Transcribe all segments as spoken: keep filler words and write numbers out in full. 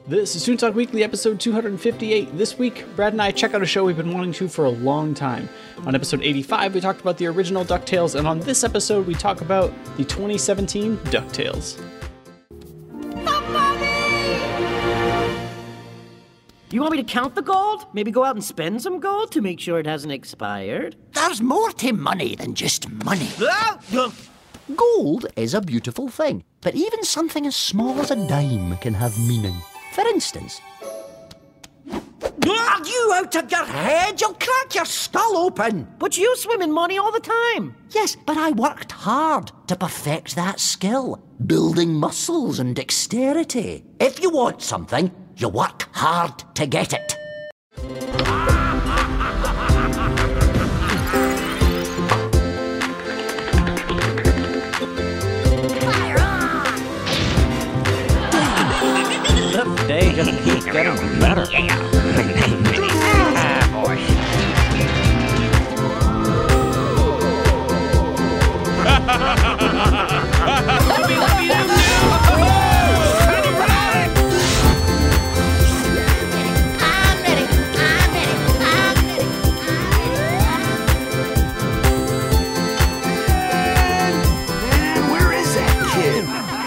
This is Toon Talk Weekly, episode two hundred fifty-eight. This week, Brad and I check out a show we've been wanting to for a long time. On episode eighty-five, we talked about the original DuckTales, and on this episode, we talk about the twenty seventeen DuckTales. You want me to count the gold? Maybe go out and spend some gold to make sure it hasn't expired? There's more to money than just money. Ah! Uh, Gold is a beautiful thing, but even something as small as a dime can have meaning. For instance... Are you out of your head? You'll crack your skull open! But you swim in money all the time. Yes, but I worked hard to perfect that skill, building muscles and dexterity. If you want something, you work hard to get it. The day just keeps getting better. Ah, boy. Let me, let me do I'm ready, I'm ready, I'm ready, Man, where is that kid?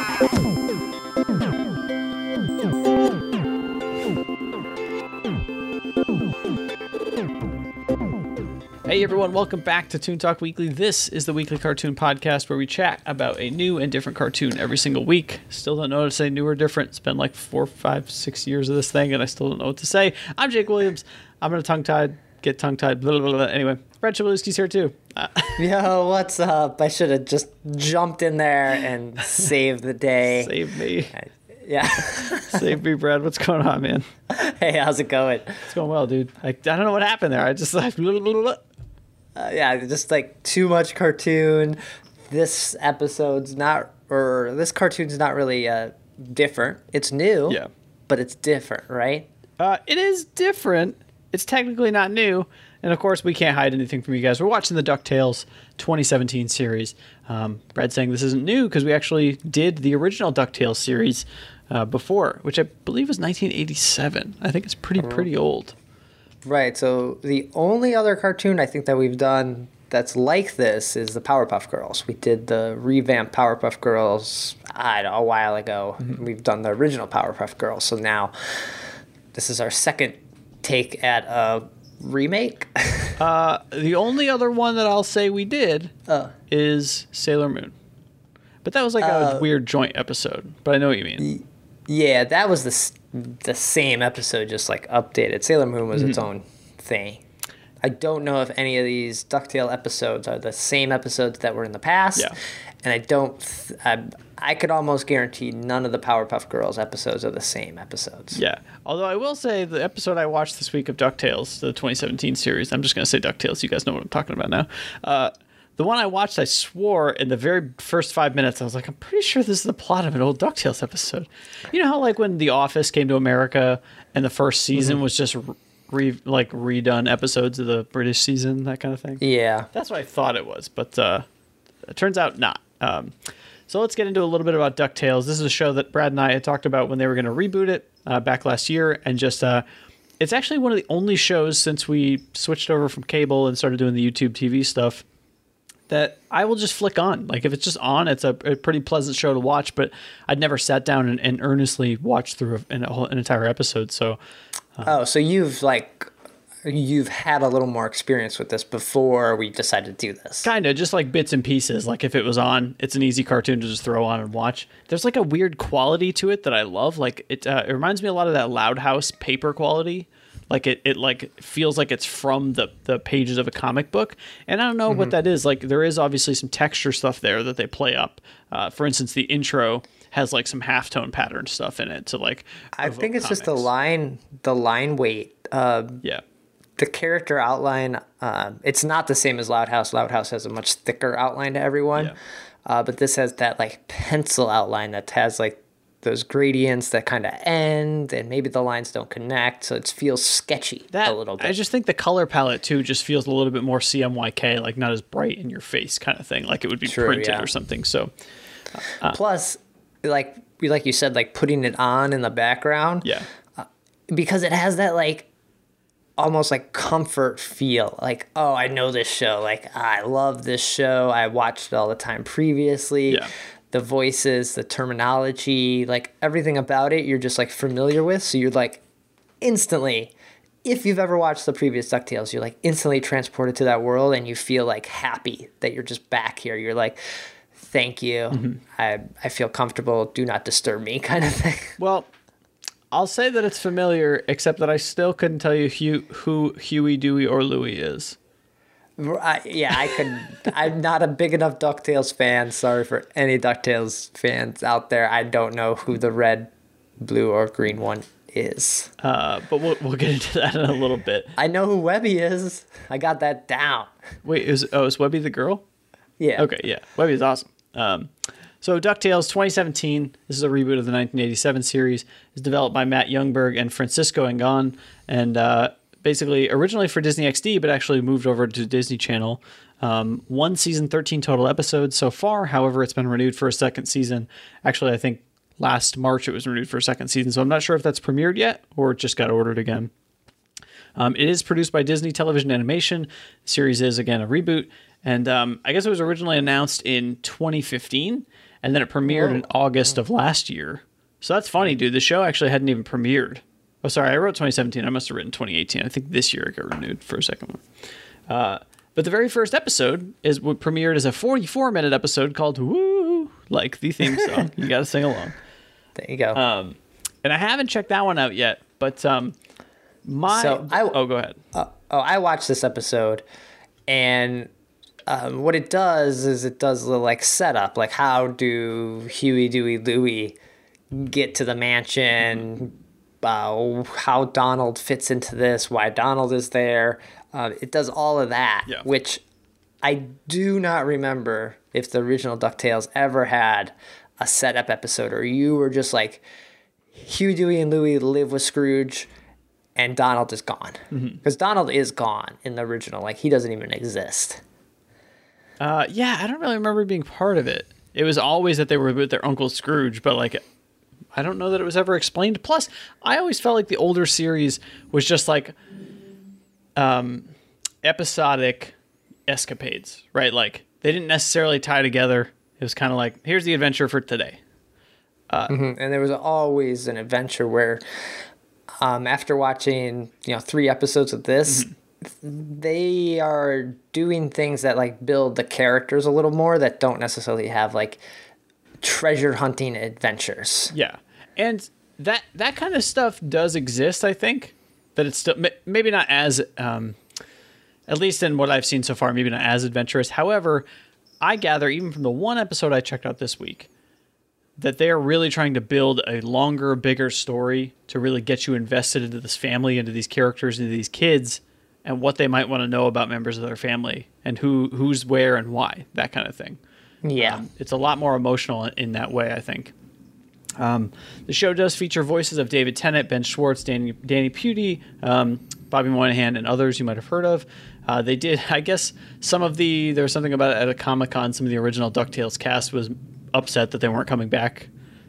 Hey everyone, welcome back to Toon Talk Weekly. This is the weekly cartoon podcast where we chat about a new and different cartoon every single week. Still don't know how to say new or different. It's been like four, five, six years of this thing, and I still don't know what to say. I'm Jake Williams. I'm gonna tongue-tied, get tongue-tied, blah, blah, blah. Anyway, Brad Chmielewski's here too. Uh, Yo, what's up? I should have just jumped in there and saved the day. save me. Yeah. Save me, Brad. What's going on, man? Hey, how's it going? It's going well, dude. I, I don't know what happened there. I just like... Blah, blah, blah, blah. Uh, yeah, just like too much cartoon. This episode's not, or this cartoon's not really uh, different. It's new, Yeah. but it's different, right? Uh, it is different. It's technically not new. And of course, we can't hide anything from you guys. We're watching the DuckTales twenty seventeen series. Um, Brad's saying this isn't new because we actually did the original DuckTales series uh, before, which I believe was nineteen eighty-seven. I think it's pretty, pretty old. Right, so the only other cartoon I think that we've done that's like this is the Powerpuff Girls. We did the revamped Powerpuff Girls, I don't know, a while ago. Mm-hmm. We've done the original Powerpuff Girls, so now this is our second take at a remake. Uh, the only other one that I'll say we did uh, is Sailor Moon. But that was like uh, a weird joint episode, but I know what you mean. Yeah, that was the the same episode, just like updated. Sailor Moon was mm-hmm. its own thing. I don't know if any of these DuckTale episodes are the same episodes that were in the past. Yeah. And I don't, th- I, I could almost guarantee none of the Powerpuff Girls episodes are the same episodes. Yeah. Although I will say the episode I watched this week of DuckTales, the twenty seventeen series, I'm just going to say DuckTales. You guys know what I'm talking about now. Uh, the one I watched, I swore in the very first five minutes, I was like, I'm pretty sure this is the plot of an old DuckTales episode. You know how like when The Office came to America and the first season mm-hmm. was just re- like redone episodes of the British season, that kind of thing? Yeah. That's what I thought it was, but uh, it turns out not. Um, so let's get into a little bit about DuckTales. This is a show that Brad and I had talked about when they were going to reboot it uh, back last year, and just uh, it's actually one of the only shows since we switched over from cable and started doing the YouTube T V stuff that I will just flick on. Like if it's just on, it's a, a pretty pleasant show to watch, but I'd never sat down and, and earnestly watched through an, an entire episode. So, uh, oh, so you've like, you've had a little more experience with this before we decided to do this. Kind of just like bits and pieces. Like if it was on, it's an easy cartoon to just throw on and watch. There's like a weird quality to it that I love. Like it, uh, it reminds me a lot of that Loud House paper quality. Like it, it like feels like it's from the, the pages of a comic book. And I don't know mm-hmm. what that is. Like there is obviously some texture stuff there that they play up. Uh, for instance, the intro has like some halftone pattern stuff in it to like. I think it's comics. just the line, the line weight. Uh, yeah. The character outline, uh, it's not the same as Loud House. Loud House has a much thicker outline to everyone. Yeah. Uh, but this has that like pencil outline that has like those gradients that kind of end, and maybe the lines don't connect, so it feels sketchy that, a little bit. I just think the color palette too just feels a little bit more C M Y K, like not as bright in your face kind of thing, like it would be True, printed yeah. or something. So, uh, plus, like like you said, like putting it on in the background. Yeah. Because it has that like almost like comfort feel. Like, oh, I know this show. Like, I love this show. I watched it all the time previously. Yeah. The voices, the terminology, like everything about it, you're just like familiar with. So you're like instantly, if you've ever watched the previous DuckTales, you're like instantly transported to that world and you feel like happy that you're just back here. You're like, thank you. Mm-hmm. I, I feel comfortable. Do not disturb me kind of thing. Well, I'll say that it's familiar, except that I still couldn't tell you Hugh, who Huey, Dewey, or Louie is. I, yeah, I could. I'm not a big enough DuckTales fan. Sorry for any DuckTales fans out there. I don't know who the red, blue, or green one is. Uh, but we'll we'll get into that in a little bit. I know who Webby is. I got that down. Wait, is oh is Webby the girl? Yeah. Okay, yeah. Webby is awesome. Um, so DuckTales twenty seventeen. This is a reboot of the nineteen eighty-seven series. It's developed by Matt Youngberg and Francisco Engon, and uh, basically originally for Disney X D, but actually moved over to Disney Channel. Um, one season, thirteen total episodes so far. However, it's been renewed for a second season. Actually, I think last March it was renewed for a second season, so I'm not sure if that's premiered yet or it just got ordered again. Um, it is produced by Disney Television Animation. The series is, again, a reboot. And um, I guess it was originally announced in twenty fifteen, and then it premiered Whoa. in August of last year. So that's funny, dude. The show actually hadn't even premiered. Oh, sorry, I wrote twenty seventeen. I must have written twenty eighteen. I think this year it got renewed for a second one. Uh, but the very first episode is what premiered as a forty-four minute episode called Woo, like the theme song. You got to sing along. There you go. Um, and I haven't checked that one out yet, but um, my... So I, oh, go ahead. Uh, oh, I watched this episode, and um, what it does is it does a little like setup, like how do Huey, Dewey, Louie get to the mansion, uh, how Donald fits into this, why Donald is there. Uh, it does all of that, yeah. which I do not remember if the original DuckTales ever had a setup episode, or you were just like, Huey, Dewey, and Louie live with Scrooge, and Donald is gone. Because mm-hmm. Donald is gone in the original. Like, he doesn't even exist. Uh, yeah, I don't really remember being part of it. It was always that they were with their Uncle Scrooge, but, like, I don't know that it was ever explained. Plus, I always felt like the older series was just, like, um, episodic escapades, right? Like, they didn't necessarily tie together. It was kind of like, here's the adventure for today. Uh, mm-hmm. And there was always an adventure where, um, after watching, you know, three episodes of this, mm-hmm. they are doing things that like build the characters a little more that don't necessarily have like treasure hunting adventures. Yeah, and that that kind of stuff does exist. I think that it's still maybe not as, um, at least in what I've seen so far, maybe not as adventurous. However, I gather even from the one episode I checked out this week, that they are really trying to build a longer, bigger story to really get you invested into this family, into these characters, into these kids, and what they might want to know about members of their family, and who who's where and why, that kind of thing. Yeah. Um, it's a lot more emotional in that way, I think. Um, the show does feature voices of David Tennant, Ben Schwartz, Danny, Danny Pudi, um, Bobby Moynihan, and others you might have heard of. Uh, they did, I guess, some of the, there was something about it at a Comic-Con, some of the original DuckTales cast was upset that they weren't coming back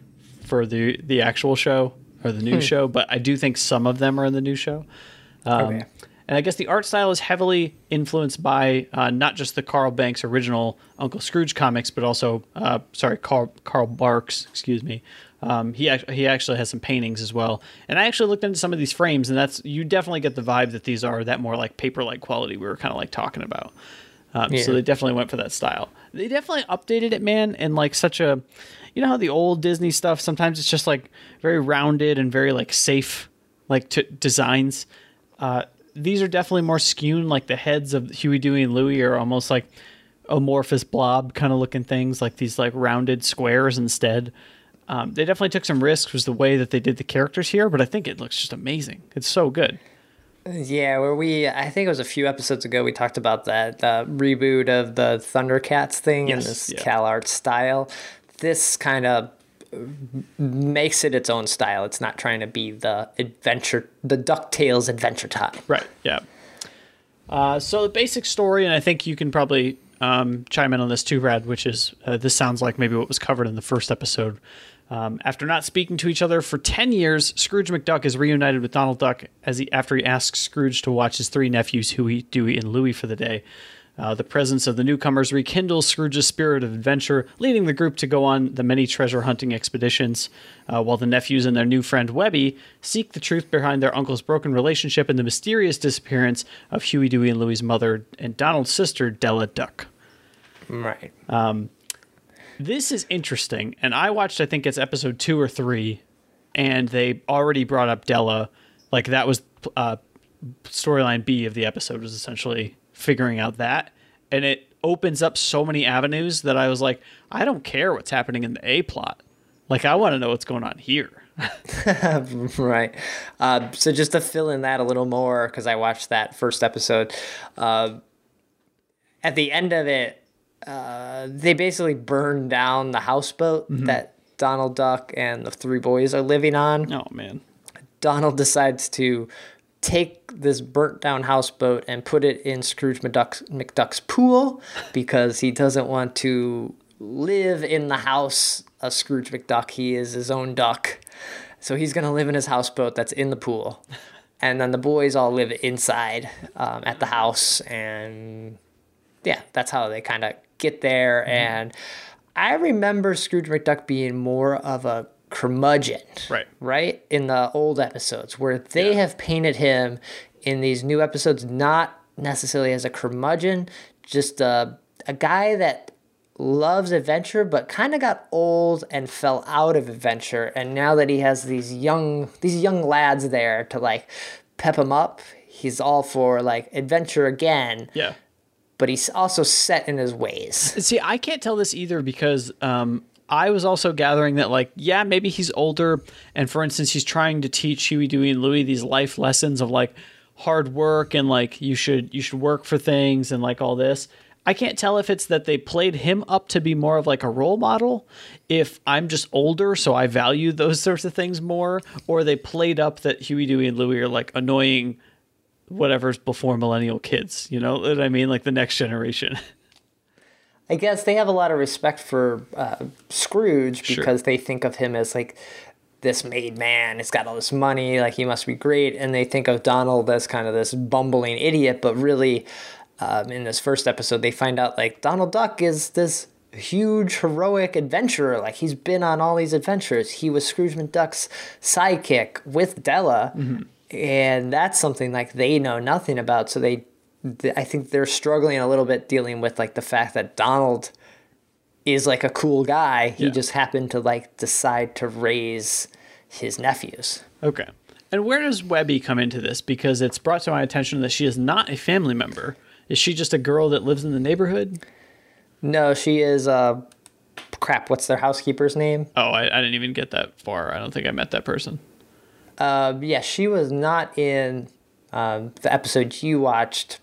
for the, the actual show, or the new hmm. show, but I do think some of them are in the new show. Um, okay. And I guess the art style is heavily influenced by uh, not just the Carl Banks original Uncle Scrooge comics, but also, uh, sorry, Carl, Carl Barks, excuse me. Um, he, act- he actually has some paintings as well. And I actually looked into some of these frames, and that's you definitely get the vibe that these are that more like paper-like quality we were kind of like talking about. Um, yeah. So they definitely went for that style. They definitely updated it, man, in like such a, you know how the old Disney stuff, sometimes it's just like very rounded and very like safe, like t- designs. Uh, these are definitely more skewed, like the heads of Huey, Dewey, and Louie are almost like amorphous blob kind of looking things, like these like rounded squares instead. Um, they definitely took some risks with the way that they did the characters here, but I think it looks just amazing. It's so good. Yeah, where we, I think it was a few episodes ago, we talked about that uh, reboot of the Thundercats thing yes, in this yeah. CalArt style. This kind of makes it its own style. It's not trying to be the adventure, the DuckTales Adventure Time. Right, yeah. Uh, so the basic story, and I think you can probably um, chime in on this too, Brad, which is, uh, this sounds like maybe what was covered in the first episode. Um, after not speaking to each other for ten years, Scrooge McDuck is reunited with Donald Duck as he after he asks Scrooge to watch his three nephews, Huey, Dewey, and Louie, for the day. Uh, the presence of the newcomers rekindles Scrooge's spirit of adventure, leading the group to go on the many treasure hunting expeditions, uh, while the nephews and their new friend Webby seek the truth behind their uncle's broken relationship and the mysterious disappearance of Huey, Dewey, and Louie's mother and Donald's sister, Della Duck. Right. This is interesting, and I watched, I think it's episode two or three, and they already brought up Della. Like, that was uh, storyline B of the episode, was essentially figuring out that, and it opens up so many avenues that I was like, I don't care what's happening in the A plot. Like, I want to know what's going on here. Right. Uh, so just to fill in that a little more, because I watched that first episode, uh, at the end of it, uh, they basically burned down the houseboat Mm-hmm. that Donald Duck and the three boys are living on. Oh, man. Donald decides to take this burnt down houseboat and put it in Scrooge McDuck's, McDuck's pool because he doesn't want to live in the house of Scrooge McDuck. He is his own duck. So he's going to live in his houseboat that's in the pool. And then the boys all live inside um, at the house. And yeah, that's how they kind of get there. Mm-hmm. And I remember Scrooge McDuck being more of a curmudgeon, Right. right? In the old episodes, where they Yeah. have painted him in these new episodes not necessarily as a curmudgeon, just a, a guy that loves adventure, but kind of got old and fell out of adventure. And now that he has these young these young lads there to like pep him up, he's all for like adventure again. Yeah. But he's also set in his ways. See, I can't tell this either because um, I was also gathering that, like, yeah, maybe he's older. And for instance, he's trying to teach Huey, Dewey, and Louie these life lessons of like hard work and like you should you should work for things and like all this. I can't tell if it's that they played him up to be more of like a role model, if I'm just older, so I value those sorts of things more, or they played up that Huey, Dewey, and Louie are like annoying whatever's before millennial kids. You know what I mean? Like the next generation. I guess they have a lot of respect for uh, Scrooge Sure. because they think of him as like this made man. He's got all this money, like he must be great. And they think of Donald as kind of this bumbling idiot. But really, um, in this first episode, they find out like Donald Duck is this huge heroic adventurer. Like he's been on all these adventures. He was Scrooge McDuck's sidekick with Della. Mm-hmm. And that's something like they know nothing about. So they I think they're struggling a little bit dealing with like the fact that Donald is like a cool guy. He Yeah. just happened to like decide to raise his nephews. Okay. And where does Webby come into this? Because it's brought to my attention that she is not a family member. Is she just a girl that lives in the neighborhood? No, she is, uh, crap, what's their housekeeper's name? Oh, I, I didn't even get that far. I don't think I met that person. Uh, yeah, she was not in um, the episode you watched,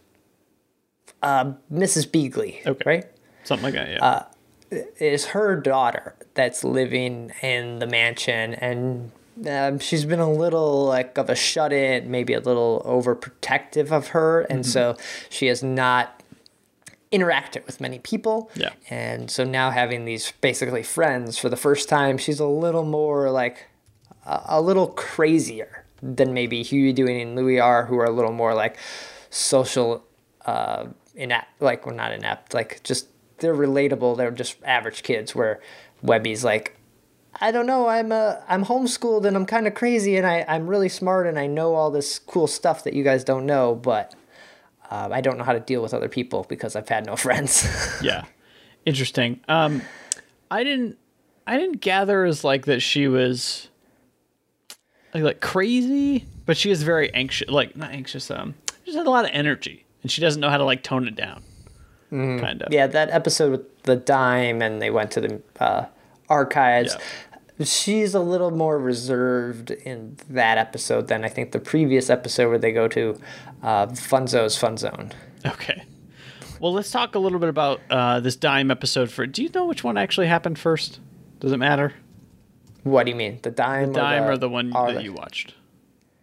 uh, Missus Beagley, Okay. right? Something like that, yeah. It is her daughter that's living in the mansion, and um, she's been a little like of a shut-in, maybe a little overprotective of her, and Mm-hmm. so she has not interacted with many people. Yeah. And so now having these basically friends for the first time, she's a little more like a, a little crazier than maybe Huey, Dewey, and Louie are, who are a little more like social, uh, inept, like, well, not inept, like just they're relatable. They're just average kids, where Webby's like, I don't know, I'm uh, I'm homeschooled and I'm kind of crazy and I, I'm really smart and I know all this cool stuff that you guys don't know, but uh, I don't know how to deal with other people because I've had no friends. Yeah. Interesting. Um, I didn't I didn't gather as like that she was like, like crazy, but she is very anxious, like not anxious, um she just had a lot of energy and she doesn't know how to like tone it down. Mm, kind of. Yeah, that episode with the dime and they went to the uh, archives. Yeah. She's a little more reserved in that episode than I think the previous episode where they go to uh, Funzo's Fun Zone. Okay. Well, let's talk a little bit about uh, this dime episode. For do you know which one actually happened first? Does it matter? What do you mean? The dime? Dime or or the one or that the- you watched?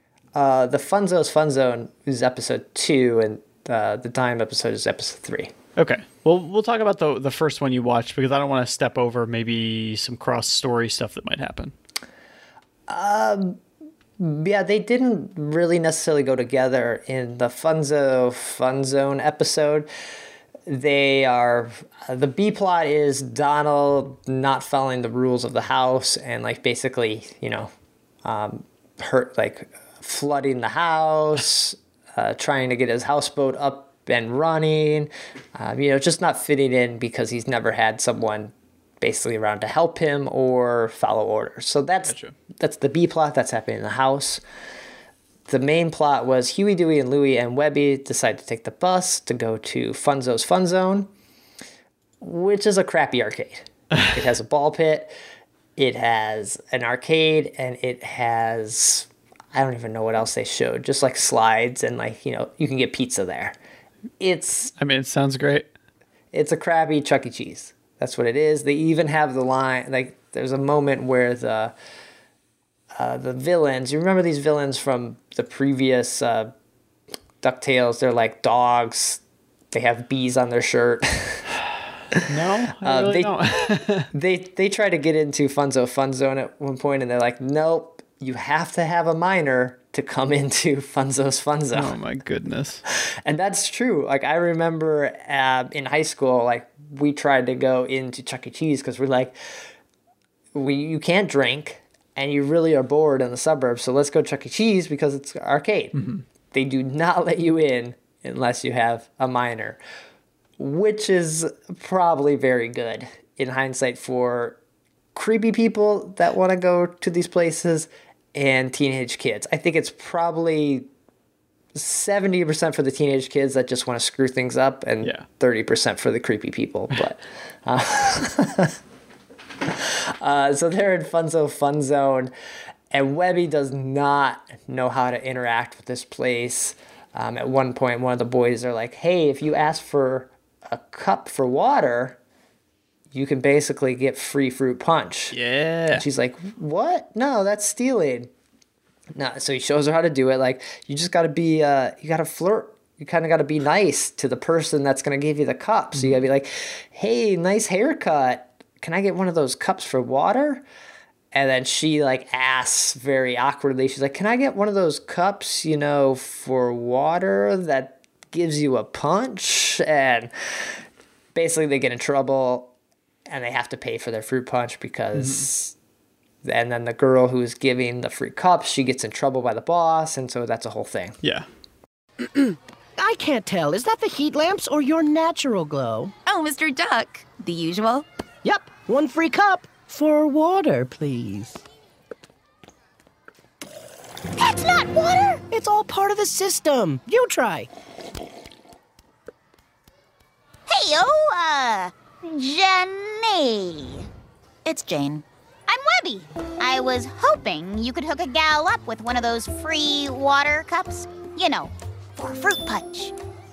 Uh, the Funzo's Fun Zone is episode two, and uh, the dime episode is episode three. Okay. Well, we'll talk about the the first one you watched because I don't want to step over maybe some cross story stuff that might happen. Yeah, they didn't really necessarily go together in the Funzo Fun Zone episode. They are the B plot is Donald not following the rules of the house and like basically, you know, um, hurt like flooding the house, uh, trying to get his houseboat up and running, um, you know, just not fitting in because he's never had someone basically around to help him or follow orders. So that's Gotcha. that's the B plot that's happening in the house. The main plot was Huey, Dewey, and Louie and Webby decide to take the bus to go to Funzo's Fun Zone, which is a crappy arcade. It has a ball pit, it has an arcade, and it has, I don't even know what else they showed, just like slides and like, you know, you can get pizza there. It's I mean, it sounds great. it's a crappy Chuck E. Cheese. That's what it is. They even have the line, like there's a moment where the uh, the villains, you remember these villains from the previous uh, DuckTales? They're like dogs. They have bees on their shirt. No, I Uh, really they- don't. they they try to get into Funzo Fun Zone at one point, and they're like, nope, you have to have a minor to come into Funzo's Fun Zone. Oh my goodness. And that's true. Like I remember uh, in high school, like we tried to go into Chuck E. Cheese because we're like, we you can't drink and you really are bored in the suburbs, so let's go Chuck E. Cheese because it's arcade. They do not let you in unless you have a minor, which is probably very good in hindsight for creepy people that want to go to these places and teenage kids. I think it's probably seventy percent for the teenage kids that just want to screw things up and Yeah. thirty percent for the creepy people. But uh, uh, so they're in Funzo Fun Zone, and Webby does not know how to interact with this place. Um, at one point, one of the boys are like, hey, if you ask for a cup for water, you can basically get free fruit punch. Yeah. She's like, what? No, that's stealing. No, so he shows her how to do it. Like, you just got to be, uh, you got to flirt. You kind of got to be nice to the person that's going to give you the cup. So you got to be like, hey, nice haircut. Can I get one of those cups for water? And then she like asks very awkwardly, she's like, can I get one of those cups, you know, for water that gives you a punch? And basically they get in trouble and they have to pay for their fruit punch because and then the girl who's giving the free cups, she gets in trouble by the boss, and so that's a whole thing. Yeah. I can't tell. Is that the heat lamps or your natural glow? Oh, Mister Duck. The usual. Yep, one free cup for water, please. That's not water! It's all part of the system. You try. Hey, oh, uh, Jenny. It's Jane. I'm Webby. I was hoping you could hook a gal up with one of those free water cups. You know, for fruit punch.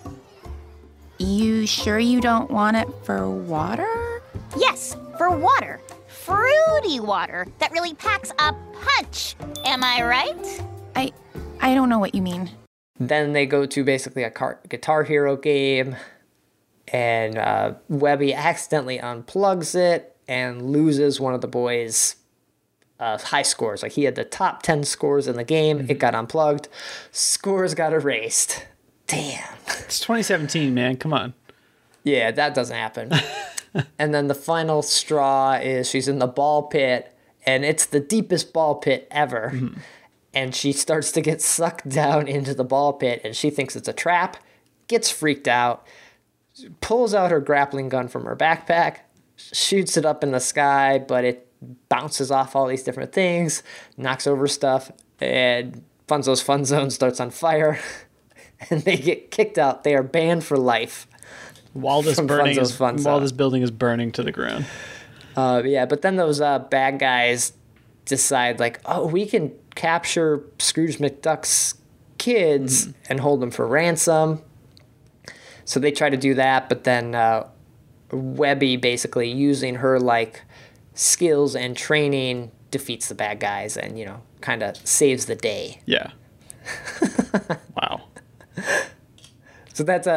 You sure you don't want it for water? Yes, for water. Fruity water that really packs a punch. Am I right? I I don't know what you mean. Then they go to basically a car- Guitar Hero game, and uh, Webby accidentally unplugs it and loses one of the boys' uh, high scores. Like he had the top ten scores in the game, it got unplugged, scores got erased. Damn. It's twenty seventeen, man. Come on. Yeah, that doesn't happen. And then the final straw is she's in the ball pit, and it's the deepest ball pit ever. Mm-hmm. And she starts to get sucked down into the ball pit, and she thinks it's a trap, gets freaked out, pulls out her grappling gun from her backpack, shoots it up in the sky, but it bounces off all these different things, knocks over stuff, and Funzo's Fun Zone starts on fire, and they get kicked out. They are banned for life. While this From burning Funzo's is, Fun while Zone. this building is burning to the ground. Uh, yeah, but then those uh, bad guys decide, like, oh, we can capture Scrooge McDuck's kids mm. and hold them for ransom. So they try to do that, but then uh, Webby, basically using her like skills and training, defeats the bad guys and, you know, kind of saves the day. Yeah. Wow. So that's a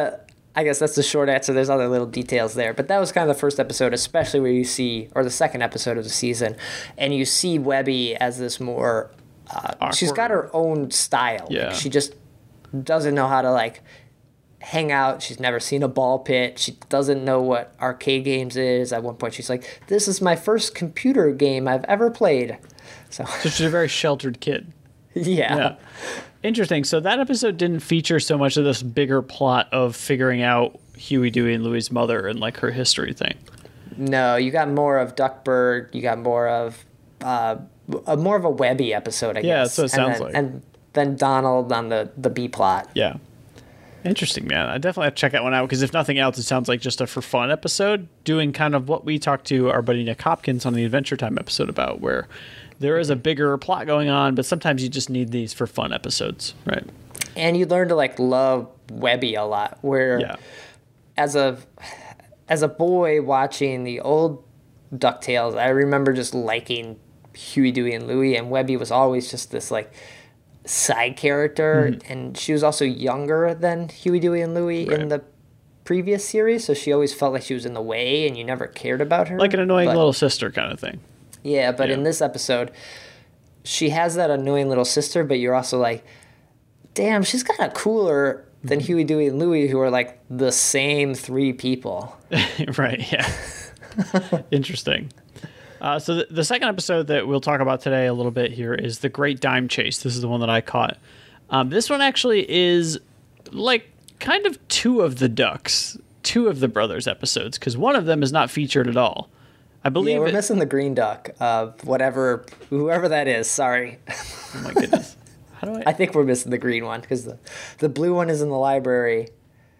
I guess that's the short answer. There's other little details there. But that was kind of the first episode, especially where you see, or the second episode of the season, and you see Webby as this more, uh, she's got her own style. Yeah. Like, she just doesn't know how to, like, hang out. She's never seen a ball pit. She doesn't know what arcade games is. At one point, she's like, this is my first computer game I've ever played. So, so she's a very sheltered kid. Yeah. yeah. Interesting. So that episode didn't feature so much of this bigger plot of figuring out Huey, Dewey, and Louie's mother and like her history thing. No, you got more of Duckburg. You got more of uh, a more of a Webby episode, I yeah, guess. Yeah, that's what it and sounds then, like. And then Donald on the, the B plot. Yeah. Interesting, man. I definitely have to check that one out because if nothing else, it sounds like just a for fun episode doing kind of what we talked to our buddy Nick Hopkins on the Adventure Time episode about, where there is a bigger plot going on, but sometimes you just need these for fun episodes, right? And you learn to like love Webby a lot. Where yeah. as a as a boy watching the old DuckTales, I remember just liking Huey, Dewey, and Louie, and Webby was always just this like side character, mm-hmm. and she was also younger than Huey, Dewey, and Louie right. in the previous series, so she always felt like she was in the way, and you never cared about her. Like an annoying but, little sister kind of thing. Yeah, but yeah. in this episode, she has that annoying little sister, but you're also like, damn, she's kind of cooler than Huey, Dewey, and Louie, who are like the same three people. Right, yeah. Interesting. Uh, so the, the second episode that we'll talk about today a little bit here is The Great Dime Chase. This is the one that I caught. Um, this one actually is like kind of two of the Ducks, two of the Brothers episodes, because one of them is not featured at all. I believe yeah, we're it, missing the green duck of whatever, whoever that is. Sorry. Oh my goodness. How do I? I think we're missing the green one because the, the blue one is in the library.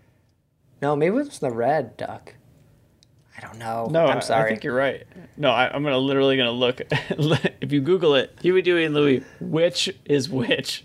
No, maybe it was the red duck. I don't know. No, I'm sorry. I think you're right. No, I, I'm gonna literally gonna look. If you Google it, Huey, Dewey, and Louie, which is which?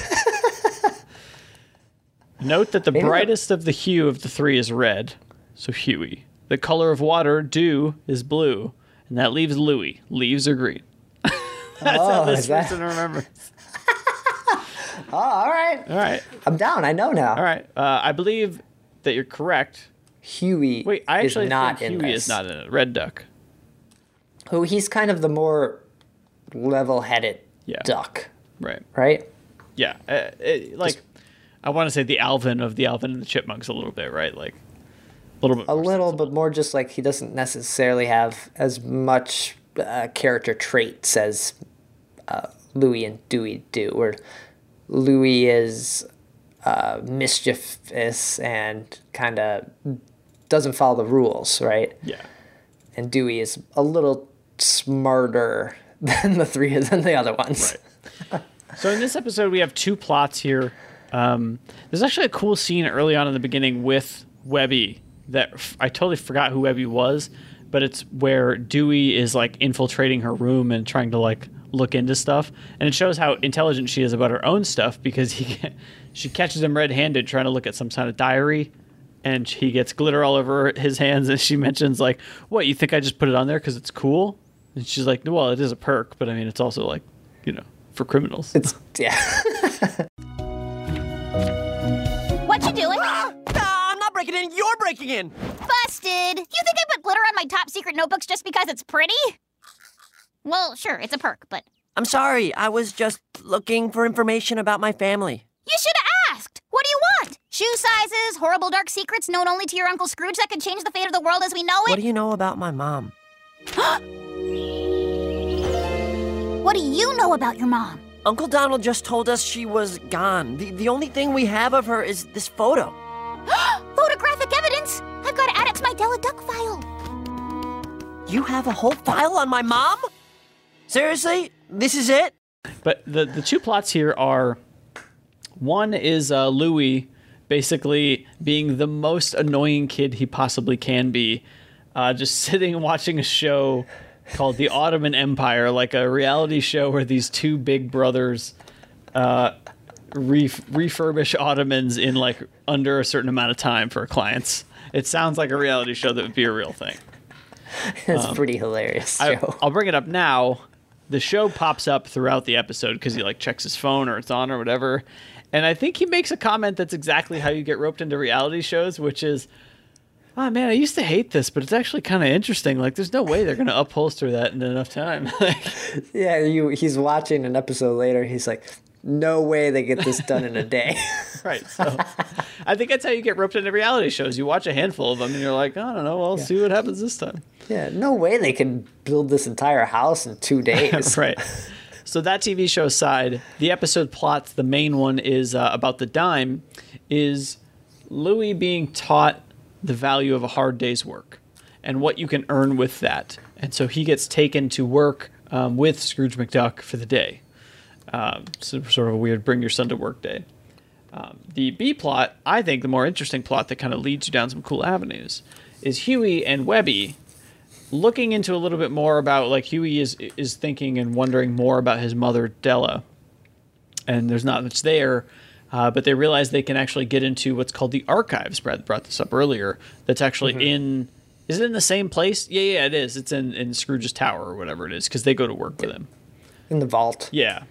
Note that the maybe brightest the... of the hue of the three is red, so Huey. The color of water, dew, is blue, and that leaves Louie. Leaves are green. That's oh, how this that... person remembers. Oh, all right. All right. I'm down. I know now. All right. Uh, I believe that you're correct. Huey Wait, I actually is not think in Huey this. is not in it. Red Duck. Who he's kind of the more level-headed yeah. duck. Right. Right? Yeah. Uh, it, like, Just, I want to say the Alvin of the Alvin and the Chipmunks a little bit, right? Like, a little bit A more little, sensible. but more just like he doesn't necessarily have as much uh, character traits as uh, Louie and Dewey do. Where Louie is uh, mischievous and kind of doesn't follow the rules, right? Yeah. And Dewey is a little smarter than the three than the other ones. Right. So in this episode, we have two plots here. Um, there's actually a cool scene early on in the beginning with Webby that f- I totally forgot who Webby was, but it's where Dewey is like infiltrating her room and trying to like look into stuff, and it shows how intelligent she is about her own stuff because he she catches him red-handed trying to look at some kind of diary, and he gets glitter all over his hands, and she mentions like, "What, you think I just put it on there because it's cool?" And she's like, "Well, it is a perk, but I mean, it's also like, you know, for criminals." It's yeah. What you doing? Ah, I'm not breaking in. You're breaking in. Busted. You think I put glitter on my top secret notebooks just because it's pretty? Well, sure, it's a perk, but... I'm sorry. I was just looking for information about my family. You should have asked. What do you want? Shoe sizes, horrible dark secrets known only to your Uncle Scrooge that could change the fate of the world as we know it? What do you know about my mom? What do you know about your mom? Uncle Donald just told us she was gone. The, the only thing we have of her is this photo. Photographic evidence? I've got to add it to my Della Duck file. You have a whole file on my mom? Seriously? This is it? But the, the two plots here are, one is uh, Louie basically being the most annoying kid he possibly can be, uh, just sitting and watching a show called The Ottoman Empire, like a reality show where these two big brothers uh, ref- refurbish Ottomans in like under a certain amount of time for clients. It sounds like a reality show that would be a real thing. It's um, pretty hilarious show. I, I'll bring it up now. the show pops up throughout the episode because he like checks his phone or it's on or whatever. And I think he makes a comment that's exactly how you get roped into reality shows, which is, oh man, I used to hate this, but it's actually kind of interesting. Like, there's no way they're going to upholster that in enough time. Yeah, you, he's watching an episode later. He's like, no way they get this done in a day. Right. So I think that's how you get roped into reality shows. You watch a handful of them and you're like, I don't know, I'll yeah. see what happens this time. Yeah, no way they can build this entire house in two days. Right. So that T V show aside, the episode plots, the main one is uh, about the dime, is Louis being taught the value of a hard day's work and what you can earn with that. And so he gets taken to work um, with Scrooge McDuck for the day. Um, so sort of a weird bring your son to work day. Um, the B plot, I think the more interesting plot that kind of leads you down some cool avenues, is Huey and Webby looking into a little bit more about, like, Huey is is thinking and wondering more about his mother, Della. And there's not much there, uh, but they realize they can actually get into what's called the archives. Brad brought this up earlier. That's actually mm-hmm. in... Is it in the same place? Yeah, yeah, it is. It's in, in Scrooge's tower or whatever it is, because they go to work with him. In the vault. Yeah.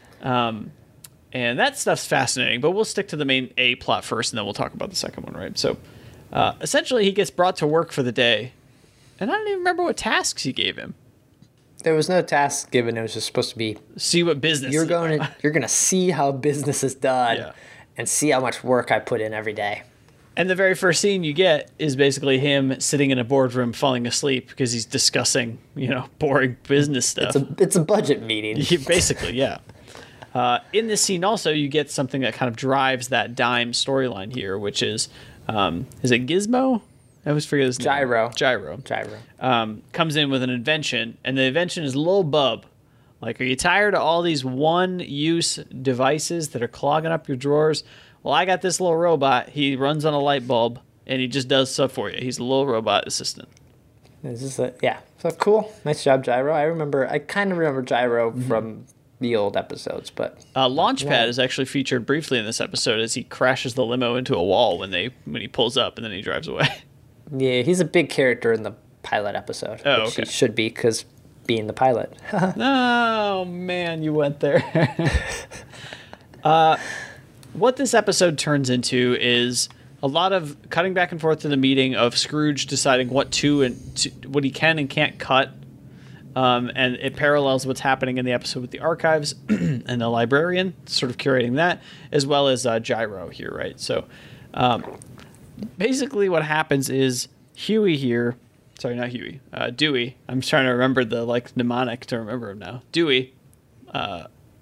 Um, and that stuff's fascinating, but we'll stick to the main A plot first, and then we'll talk about the second one, right? So, uh, essentially, he gets brought to work for the day, and I don't even remember what tasks he gave him. There was no task given. It was just supposed to be see what business you're going to. You're going to see how business is done, yeah. and see how much work I put in every day. And the very first scene you get is basically him sitting in a boardroom falling asleep because he's discussing, you know, boring business stuff. It's a it's a budget meeting. Basically, yeah. Uh, in this scene also, you get something that kind of drives that dime storyline here, which is, um, is it Gizmo? I always forget his name. Gyro. Gyro. Gyro. Um, comes in with an invention, and the invention is Lil Bub. Like, are you tired of all these one-use devices that are clogging up your drawers? Well, I got this little robot. He runs on a light bulb, and he just does stuff for you. He's a little robot assistant. Is this a, yeah. So cool. Nice job, Gyro. I remember, I kind of remember Gyro mm-hmm. from the old episodes, but uh, Launchpad yeah. is actually featured briefly in this episode as he crashes the limo into a wall when they when he pulls up and then he drives away. Yeah, he's a big character in the pilot episode, oh, which okay. he should be because being the pilot. Oh man, you went there. uh, what this episode turns into is a lot of cutting back and forth to the meeting of Scrooge deciding what to and to, what he can and can't cut. Um, and it parallels what's happening in the episode with the archives and the librarian, sort of curating that, as well as uh, Gyro here, right? So um, basically what happens is Huey here, sorry, not Huey, uh, Dewey. I'm trying to remember the like mnemonic to remember him now. Dewey. Uh,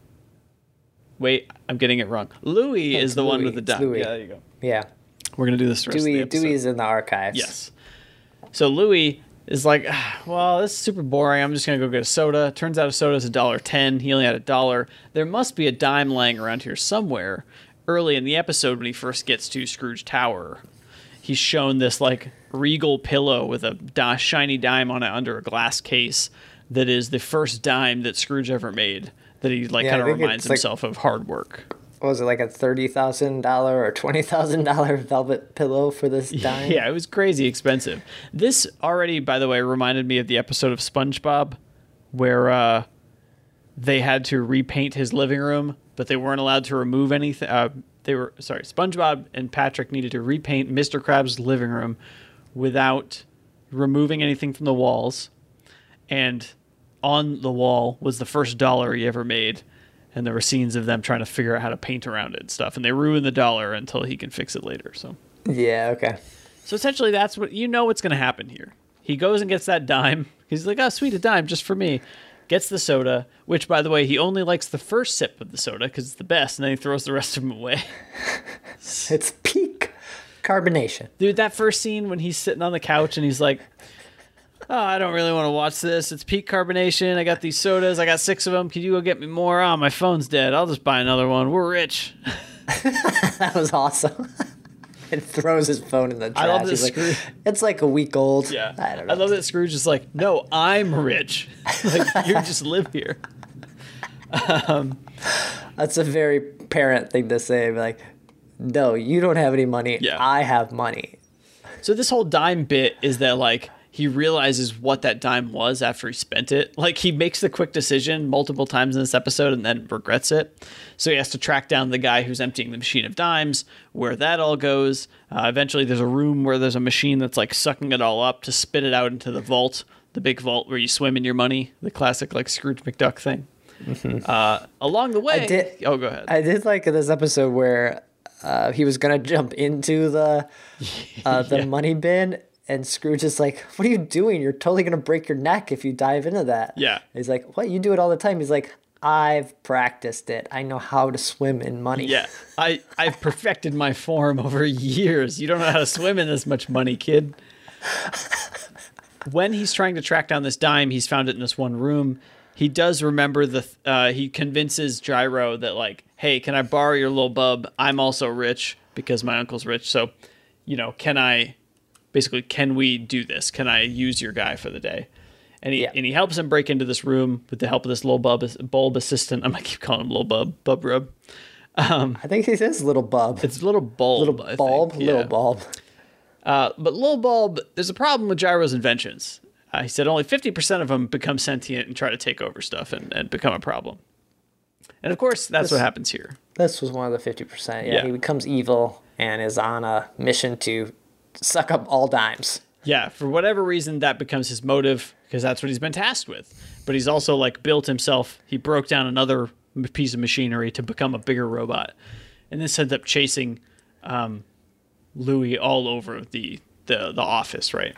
wait, I'm getting it wrong. Louis it's is the Louis. one with the dime. Louis. Yeah, there you go. Yeah. We're going to do this the rest Dewey, of the episode. Dewey's in the archives. Yes. So Louis is like, well, this is super boring. I'm just going to go get a soda. Turns out a soda is a dollar ten. He only had a dollar. There must be a dime laying around here somewhere. Early in the episode when he first gets to Scrooge Tower, he's shown this like regal pillow with a di- shiny dime on it under a glass case that is the first dime that Scrooge ever made, that he like Yeah, kind I of think reminds it's like- himself of hard work. What was it, like a thirty thousand dollars or twenty thousand dollars velvet pillow for this dime? Yeah, it was crazy expensive. This already, by the way, reminded me of the episode of SpongeBob where uh, they had to repaint his living room, but they weren't allowed to remove anything. Uh, they were, sorry, SpongeBob and Patrick needed to repaint Mister Krabs' living room without removing anything from the walls. And on the wall was the first dollar he ever made. And there were scenes of them trying to figure out how to paint around it and stuff. And they ruin the dollar until he can fix it later. So Yeah, okay. So essentially that's what, you know what's going to happen here. He goes and gets that dime. He's like, oh, sweet, a dime just for me. Gets the soda, which, by the way, he only likes the first sip of the soda because it's the best. And then he throws the rest of them away. It's peak carbonation. Dude, that first scene when he's sitting on the couch and he's like, oh, I don't really want to watch this. It's peak carbonation. I got these sodas. I got six of them. Can you go get me more? Oh, my phone's dead. I'll just buy another one. We're rich. That was awesome. And throws his phone in the trash. I love He's this like, Scrooge. it's like a week old. Yeah. I don't know. I love that Scrooge is like, no, I'm rich. Like, you just live here. Um, That's a very parent thing to say. Like, no, you don't have any money. Yeah. I have money. So this whole dime bit is that, like, he realizes what that dime was after he spent it. Like, he makes the quick decision multiple times in this episode and then regrets it. So he has to track down the guy who's emptying the machine of dimes, where that all goes. Uh, eventually, there's a room where there's a machine that's like sucking it all up to spit it out into the vault, the big vault where you swim in your money, the classic like Scrooge McDuck thing. Mm-hmm. Uh, along the way, I did, oh, go ahead. I did like this episode where uh, he was gonna jump into the uh, the yeah. money bin. And Scrooge is like, what are you doing? You're totally going to break your neck if you dive into that. Yeah. And he's like, what? You do it all the time. He's like, I've practiced it. I know how to swim in money. Yeah. I, I've perfected my form over years. You don't know how to swim in this much money, kid. When he's trying to track down this dime, he's found it in this one room. He does remember the, uh, he convinces Gyro that like, hey, can I borrow your little bub? I'm also rich because my uncle's rich. So, you know, can I... Basically, can we do this? Can I use your guy for the day? And he yeah. and he helps him break into this room with the help of this little bub, bulb assistant. I'm gonna keep calling him little bub, bub rub. Um, I think he says little bub. It's little bulb. Little I bulb, think. little yeah. bulb. Uh, but little bulb, there's a problem with Gyro's inventions. Uh, he said only fifty percent of them become sentient and try to take over stuff and, and become a problem. And of course, that's this, what happens here. This was one of the fifty percent. Yeah, yeah, he becomes evil and is on a mission to suck up all dimes. Yeah, for whatever reason, that becomes his motive, because that's what he's been tasked with. But he's also, like, built himself. He broke down another piece of machinery to become a bigger robot. And this ends up chasing um, Louis all over the, the, the office, right?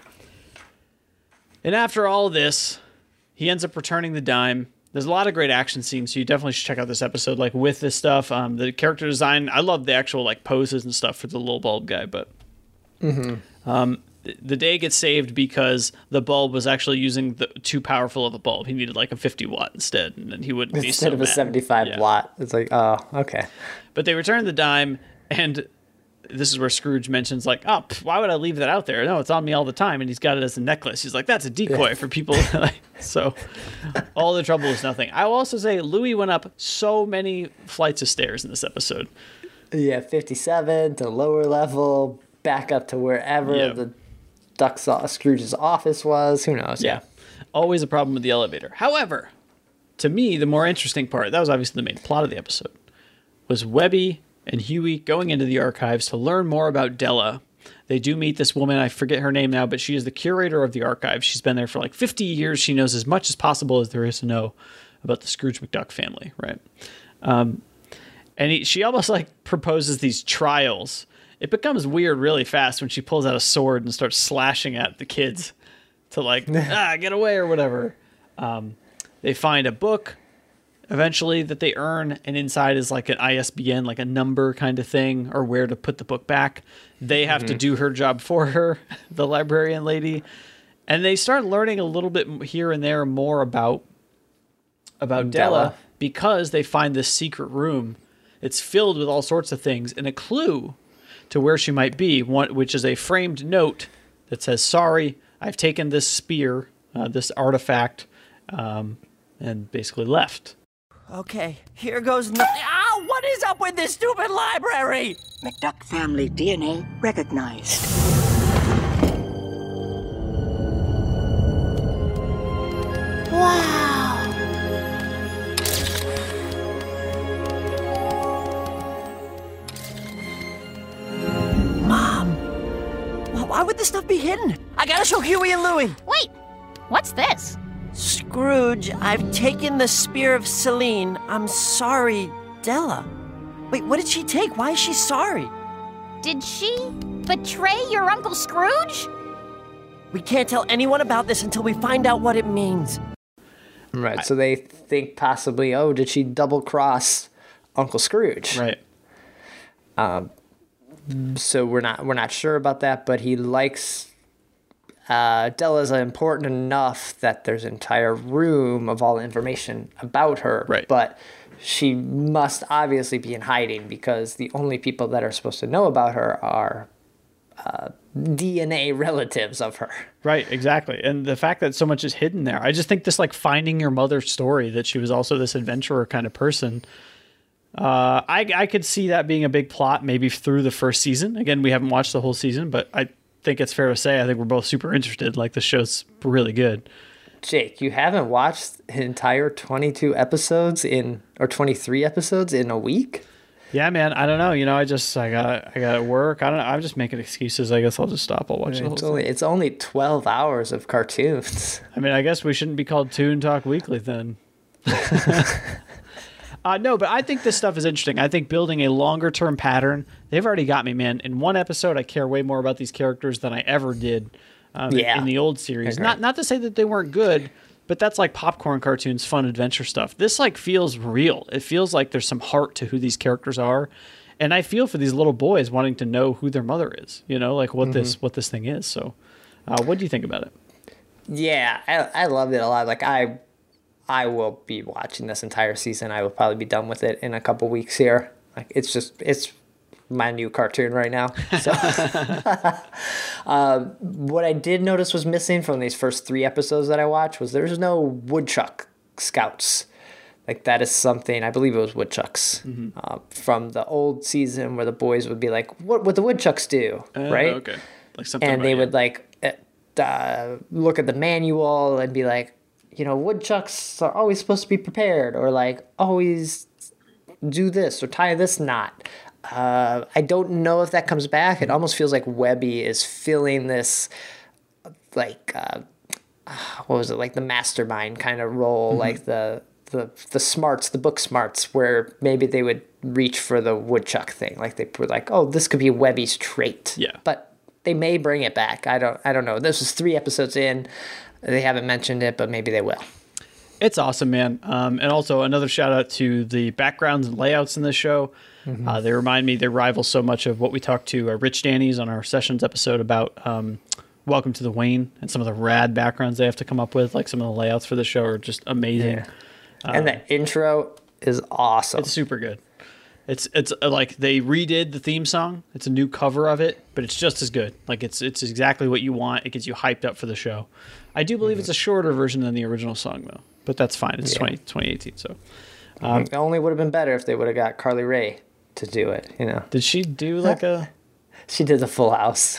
And after all this, he ends up returning the dime. There's a lot of great action scenes, so you definitely should check out this episode, like, with this stuff. Um, the character design, I love the actual, like, poses and stuff for the little bulb guy, but... Mm-hmm. Um, the day gets saved because the bulb was actually using the too powerful of a bulb. He needed like a fifty watt instead, and then he wouldn't be instead so of a mad. seventy-five yeah. watt. It's like, oh, okay. But they return the dime, and this is where Scrooge mentions like, oh, pff, why would I leave that out there? No, it's on me all the time, and he's got it as a necklace. He's like, that's a decoy for people. So all the trouble is nothing. I will also say Louis went up so many flights of stairs in this episode. Yeah, fifty-seven to lower level. Back up to wherever yep. the Duck Scrooge's office was. Who knows? Yeah. Always a problem with the elevator. However, to me, the more interesting part, that was obviously the main plot of the episode, was Webby and Huey going into the archives to learn more about Della. They do meet this woman. I forget her name now, but she is the curator of the archives. She's been there for like fifty years. She knows as much as possible as there is to know about the Scrooge McDuck family, right? Um, and he, she almost like proposes these trials. It becomes weird really fast when she pulls out a sword and starts slashing at the kids to like, ah, get away or whatever. Um, they find a book eventually that they earn, and inside is like an I S B N, like a number kind of thing, or where to put the book back. They have mm-hmm. to do her job for her, the librarian lady. And they start learning a little bit here and there more about, about Della. Della because they find this secret room. It's filled with all sorts of things, and a clue to where she might be, one, which is a framed note that says, sorry, I've taken this spear, uh, this artifact, um, and basically left. Okay, here goes nothing. Ah, what is up with this stupid library? McDuck family D N A recognized. Wow. Why would this stuff be hidden? I gotta show Huey and Louie. Wait, what's this? Scrooge, I've taken the spear of Celine. I'm sorry, Della. Wait, what did she take? Why is she sorry? Did she betray your Uncle Scrooge? We can't tell anyone about this until we find out what it means. Right, so they think possibly, oh, did she double cross Uncle Scrooge? Right. Um. So we're not we're not sure about that, but he likes uh, Della's important enough that there's an entire room of all the information about her. Right. But she must obviously be in hiding because the only people that are supposed to know about her are uh, D N A relatives of her. Right, exactly. And the fact that so much is hidden there, I just think this like finding your mother's story, that she was also this adventurer kind of person. Uh, I I could see that being a big plot maybe through the first season. Again, we haven't watched the whole season, but I think it's fair to say I think we're both super interested. Like, the show's really good. Jake, you haven't watched an entire twenty-two episodes in, or twenty-three episodes in a week? Yeah, man. I don't know. You know, I just I got I got to work. I don't know. I'm just making excuses. I guess I'll just stop. I'll watch the whole It's only thing. it's only twelve hours of cartoons. I mean, I guess we shouldn't be called Toon Talk Weekly then. uh, no, but I think this stuff is interesting. I think building a longer term pattern. They've already got me, man. In one episode, I care way more about these characters than I ever did um, Yeah. in the old series. Okay. Not not to say that they weren't good. But that's like popcorn cartoons, fun adventure stuff. This like feels real. It feels like there's some heart to who these characters are. And I feel for these little boys wanting to know who their mother is, you know, like what Mm-hmm. this what this thing is. So uh, what do you think about it? Yeah, I, I loved it a lot. Like I, I will be watching this entire season. I will probably be done with it in a couple weeks here. Like it's just it's my new cartoon right now. So, uh, what I did notice was missing from these first three episodes that I watched was there's no woodchuck scouts. Like that is something I believe it was woodchucks Mm-hmm. uh, from the old season where the boys would be like, "What would the woodchucks do?" Uh, right? Okay. Like something And about they you. would like uh, look at the manual and be like, you know, woodchucks are always supposed to be prepared, or like always do this or tie this knot. Uh, I don't know if that comes back. It almost feels like Webby is filling this, like, uh, what was it, like the mastermind kind of role, Mm-hmm. like the the the smarts, the book smarts, where maybe they would reach for the woodchuck thing, like they were like, oh, this could be Webby's trait. Yeah. But they may bring it back. I don't. I don't know. This is three episodes in. They haven't mentioned it, but maybe they will. It's awesome, man. Um, and also another shout out to the backgrounds and layouts in this show. Mm-hmm. Uh, they remind me, they rival so much of what we talked to uh, Rich Danny's on our Sessions episode about um, Welcome to the Wayne, and some of the rad backgrounds they have to come up with. Like some of the layouts for the show are just amazing. Yeah. And the intro is awesome. It's super good. It's it's uh, like they redid the theme song. It's a new cover of it, but it's just as good. Like it's it's exactly what you want. It gets you hyped up for the show. I do believe it's a shorter version than the original song though, but that's fine. It's Yeah. twenty, twenty eighteen. So it only would have been better if they would have got Carly Rae to do it. You know, did she do like a? she did the Full House.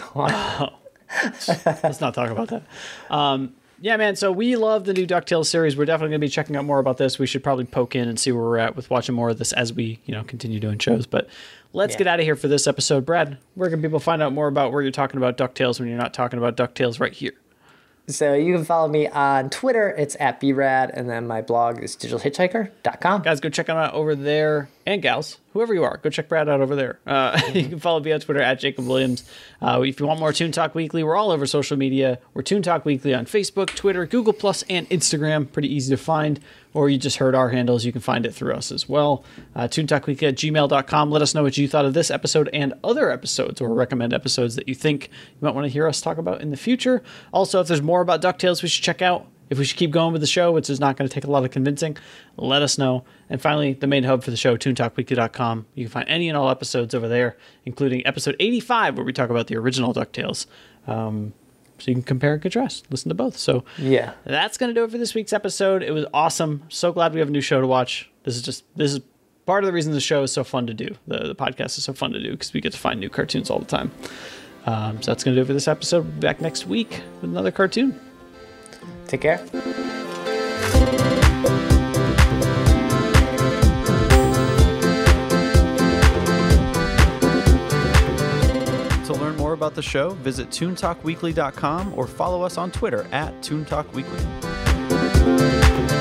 Let's not talk about that. Um, yeah, man. So we love the new DuckTales series. We're definitely going to be checking out more about this. We should probably poke in and see where we're at with watching more of this as we, you know, continue doing shows. But let's Yeah. get out of here for this episode. Brad, where can people find out more about where you're talking about DuckTales when you're not talking about DuckTales right here? So you can follow me on Twitter. It's at B Rad, and then my blog is digital hitchhiker dot com. Guys, go check them out over there. And gals, whoever you are, go check Brad out over there. Uh, you can follow me on Twitter at Jacob Williams. Uh, if you want more Toon Talk Weekly, we're all over social media. We're Toon Talk Weekly on Facebook, Twitter, Google Plus, and Instagram. Pretty easy to find. Or you just heard our handles. You can find it through us as well. Uh, Toon Talk Weekly at gmail dot com. Let us know what you thought of this episode and other episodes, or recommend episodes that you think you might want to hear us talk about in the future. Also, if there's more about DuckTales we should check out, if we should keep going with the show, which is not going to take a lot of convincing, let us know. And finally, the main hub for the show, toon talk weekly dot com. You can find any and all episodes over there, including episode eighty-five, where we talk about the original DuckTales. Um, so you can compare and contrast, listen to both. So Yeah. that's going to do it for this week's episode. It was awesome. So glad we have a new show to watch. This is just, this is part of the reason the show is so fun to do. The, the podcast is so fun to do because we get to find new cartoons all the time. Um, so that's going to do it for this episode. We'll be back next week with another cartoon. Take care. To learn more about the show, visit toon talk weekly dot com or follow us on Twitter at toon talk weekly.